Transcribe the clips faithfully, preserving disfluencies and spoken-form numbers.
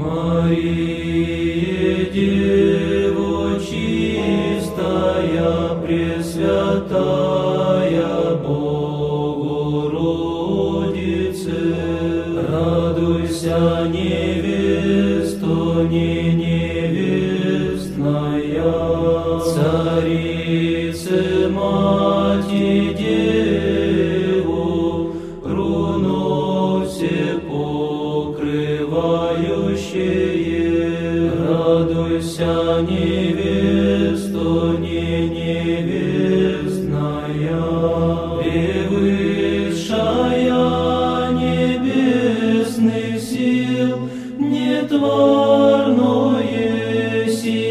Мария, Дева чистая, Пресвятая Богородице, радуйся, невесто, не невестная, Царице, Мати, Деву, руно все покрывающее, радуйся, невесто, не невестная, превысшая небесных сил, нетварное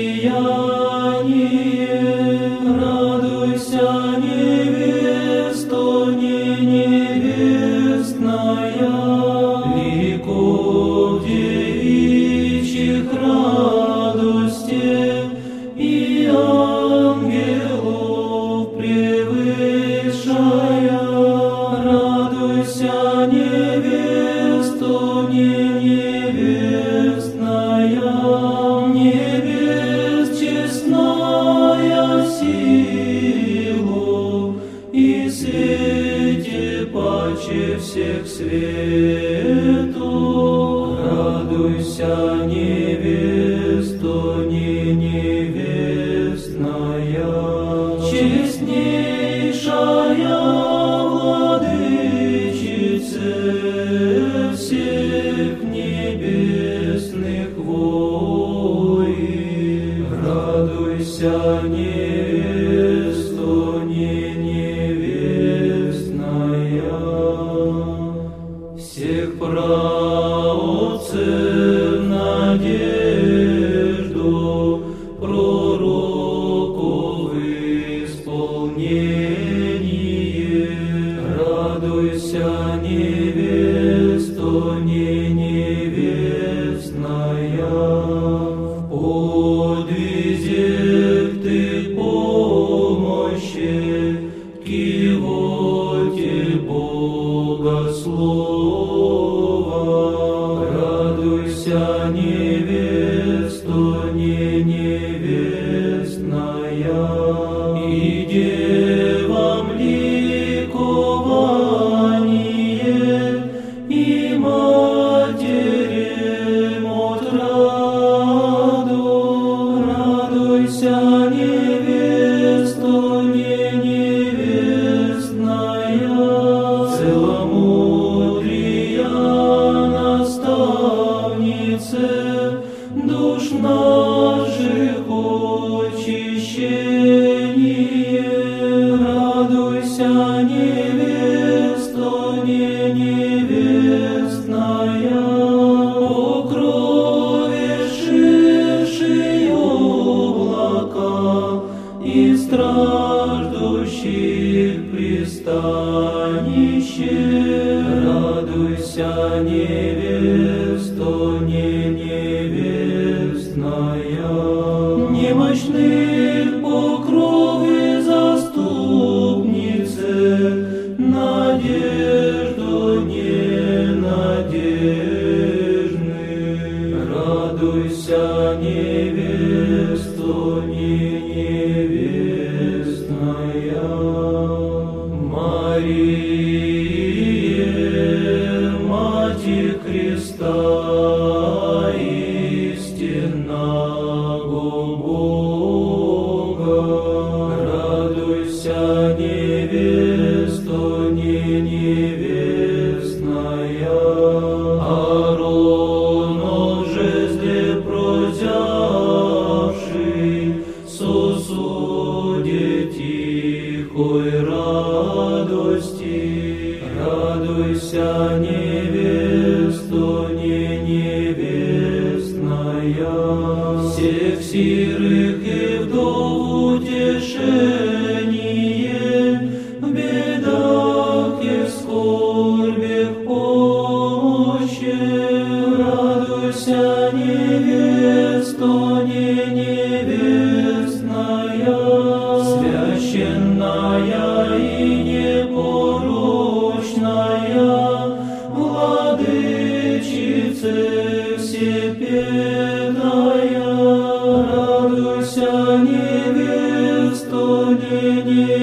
сияние, радуйся, невесто, не невестная, ликов девичьих радости и ангелов превышая, радуйся, невесто, не невестная, небес честная силу и свете паче всех свету, радуйся, невесто, не невестная, честнейшая владычице всех небесных войн, радуйся, невесто, не невестная, всех праотцев надежду, пророков исполнение, радуйся, невесто, не невестная, в подвизях ты помощи, кивоте Богослова, радуйся, невесто, не невестная, и девам ликование, и матерям отраду, радуйся, невесто, не невестная, целомудрия наставнице, душ наших очищение, радуйся, невесто, не невестная, покровившие облака и страждущих пристанище, радуйся, невесто, не невестная, немощных покровы заступнице, надежду ненадежных, радуйся, невесто, не невестная, Мария, Матерь Христа, истинного Бога, радуйся, невесто, не невестная, Ааронов жезле прозявший, сосуде тихой радости, радуйся, невесто, не невестная, всех сирых и вдов утешение, в бедах и в скорбях помощи, радуйся, невесто, не невестная, священная и непорочная, владычице всех трепетная, радуйся, невесто, не